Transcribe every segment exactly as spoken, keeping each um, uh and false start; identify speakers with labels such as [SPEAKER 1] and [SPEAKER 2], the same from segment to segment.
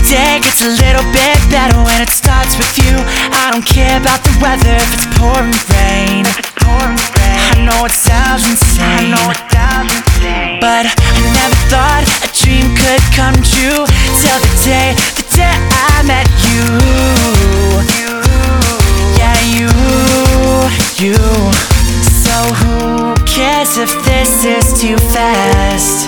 [SPEAKER 1] day gets a little bit better when it starts with you. I don't care about the weather if it's pouring rain. I know it sounds insane, but I never thought a dream could come true till the day, the day I met you. Yeah, you, you. So who cares if this is too fast?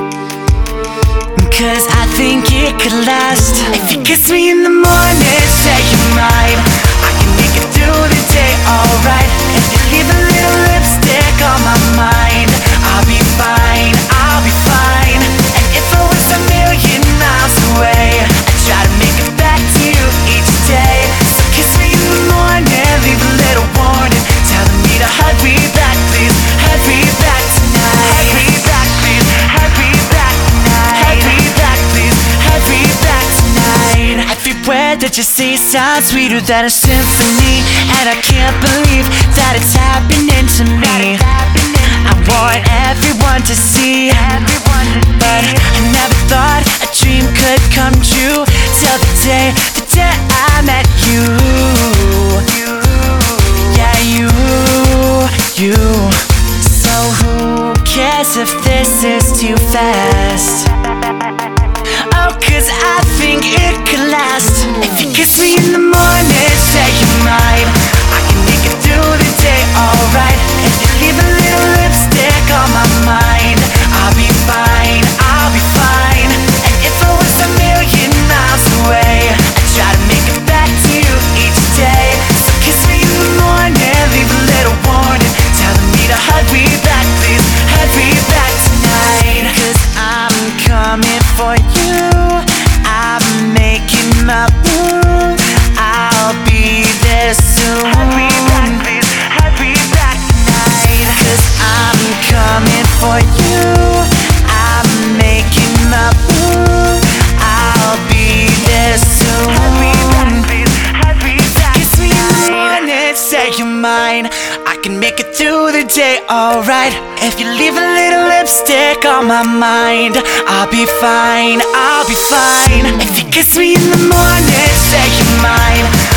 [SPEAKER 1] Cause I think it could last. If you kiss me in the morning, say you're mine, I can make it through the day alright. If you leave a little lipstick on my mind, I'll be fine, I'll be fine. And if I was a million miles away, I'd try to make it back to you each day. So kiss me in the morning, leave a little warning, telling me to hurry back, please, hurry back tonight. Hurry back, please, hurry back tonight. Hurry back, please, hurry back tonight. Everywhere that you see sounds sweeter than a symphony, and I can't believe that it's happening to me. I want everyone to see, but I never thought a dream could come true till the day, the day I met you. Yeah, you, you. So who cares if this is too fast? Oh, cause I think it could last. If you kiss me in the morning, say you're mine, I can make it through the day alright. If you leave a little lipstick on my mind, I'll be fine, I'll be fine. And if I was a million miles away, I'd try to make it back to you each day. So kiss me in the morning, leave a little warning, telling me to hurry back, please, hurry back tonight. Cause I'm coming for you, I'm making my move, I'll be there soon. Hurry back, please, hurry back tonight. Cause I'm coming for you, I'm making my move, I'll be there soon. Hurry back, please, hurry back. Kiss me in the morning, say you're mine, I can make it through the day alright. If you leave a little lipstick on my mind, I'll be fine, I'll be fine. If you kiss me in the morning, say you're mine,